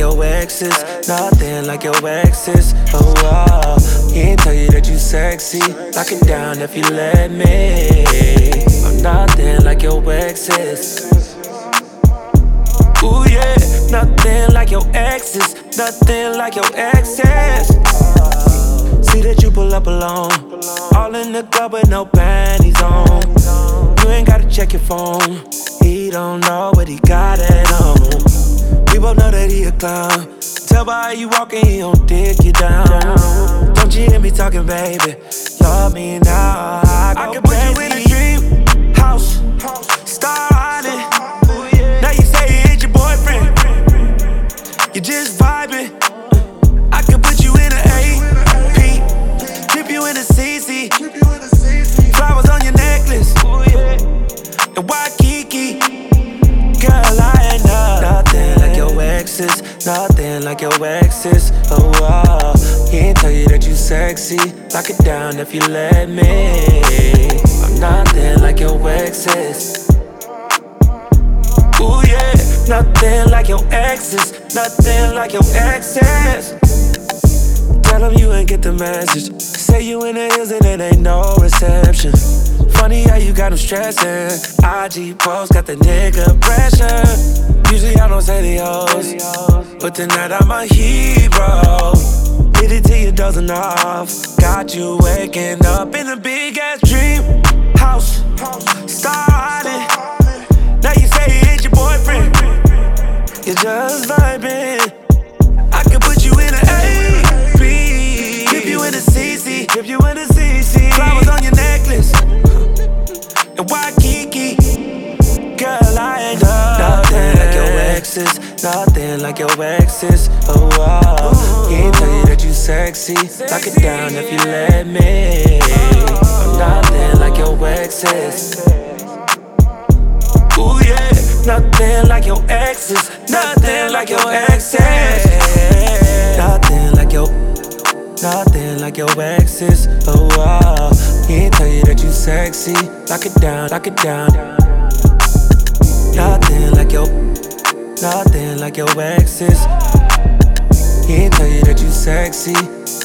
your exes, nothing like your exes. Oh, oh, he ain't tell you that you sexy. Lock it down if you let me. I'm nothing like your exes. Ooh yeah, nothing like your exes, nothing like your exes. See that you pull up alone, all in the club with no panties on. You ain't gotta check your phone, he don't know what he got at home. We both know that he a clown. Tell by how you walking, he don't dick you down. Don't you hear me talking, baby? Love me now. I can put you in a dream house, star island. Now you say he ain't your boyfriend, you just vibing. I can put you in an AP, dip you in a CC, flowers on your necklace, and Waikiki. Girl, I ain't nothing like your exes, nothing like your exes. Oh, oh, he ain't tell you that you sexy. Lock it down if you let me. I'm nothing like your exes. Ooh yeah, nothing like your exes, nothing like your exes. Tell them you ain't get the message. Say you in the hills and it ain't no reception. Funny how you got them stressing. IG post got the nigga pressure. Usually I don't say the O's, but tonight I'm a hero. Hit it till you're dozing off. Got you waking up in a big ass dream house, star island. Now you say he ain't your boyfriend, you're just vibing. I could put you in an AP, dip you in a CC, dip you in a CC. Flowers on your necklace, and Waikiki. Girl, I ain't nothing like your exes, nothing like your exes. Oh, oh, he ain't tell you that you sexy. Lock it down if you let me. I'm nothing like your exes. Ooh yeah, nothing like your exes, nothing like your exes. Nothing like your exes. Oh, oh, he ain't tell you that you sexy. Lock it down, lock it down. Nothing like your exes. He ain't tell you that you sexy.